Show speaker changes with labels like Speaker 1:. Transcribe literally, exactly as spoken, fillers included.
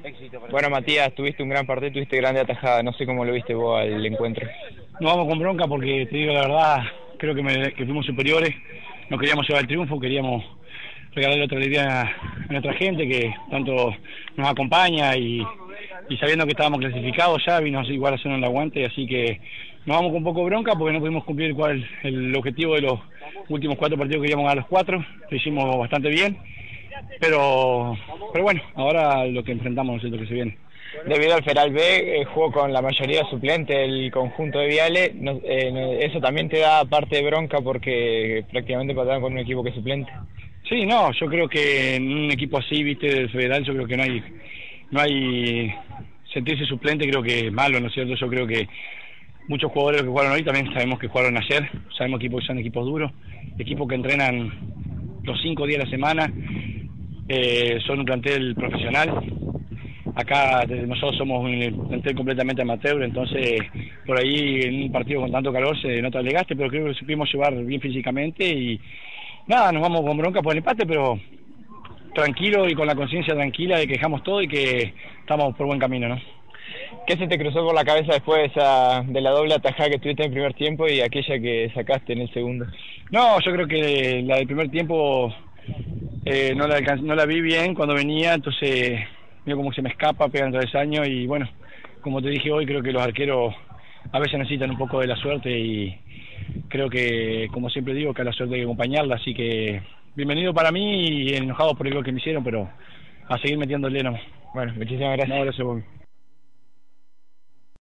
Speaker 1: Bueno, Matías, tuviste un gran partido, tuviste grande atajada, no sé cómo lo viste vos al encuentro.
Speaker 2: No vamos con bronca porque, te digo la verdad, creo que, me, que fuimos superiores, no queríamos llevar el triunfo, queríamos regalarle otra alegría a nuestra gente que tanto nos acompaña y, y sabiendo que estábamos clasificados ya, vino igual a hacer el aguante, así que nos vamos con poco bronca porque no pudimos cumplir cuál el objetivo de los últimos cuatro partidos que queríamos a los cuatro, lo hicimos bastante bien, pero, pero bueno, ahora lo que enfrentamos es lo que se viene.
Speaker 1: Debido al Feral B, eh, jugó con la mayoría suplente del conjunto de Viale, no, eh, no, eso también te da parte de bronca porque prácticamente pataron con un equipo que es suplente.
Speaker 2: Sí, no, yo creo que en un equipo así, viste, del Federal, yo creo que no hay, no hay sentirse suplente, creo que es malo, ¿no es cierto? Yo creo que muchos jugadores que jugaron hoy también sabemos que jugaron ayer, sabemos que son equipos duros, equipos que entrenan los cinco días de la semana, eh, son un plantel profesional. Acá nosotros somos un plantel completamente amateur, entonces por ahí en un partido con tanto calor se nota el desgaste, pero creo que supimos llevar bien físicamente y nada, nos vamos con bronca por el empate, pero tranquilo y con la conciencia tranquila de que dejamos todo y que estamos por buen camino, ¿no?
Speaker 1: ¿Qué se te cruzó por la cabeza después de, esa, de la doble atajada que tuviste en el primer tiempo y aquella que sacaste en el segundo?
Speaker 2: No, yo creo que la del primer tiempo eh, no, la no la vi bien cuando venía, entonces veo como se me escapa, pega en travesaño y bueno, como te dije hoy, creo que los arqueros a veces necesitan un poco de la suerte y creo que, como siempre digo, que a la suerte hay que acompañarla, así que bienvenido para mí y enojado por el gol que me hicieron, pero a seguir metiéndole, no.
Speaker 1: Bueno, muchísimas gracias.
Speaker 2: No, gracias a vos.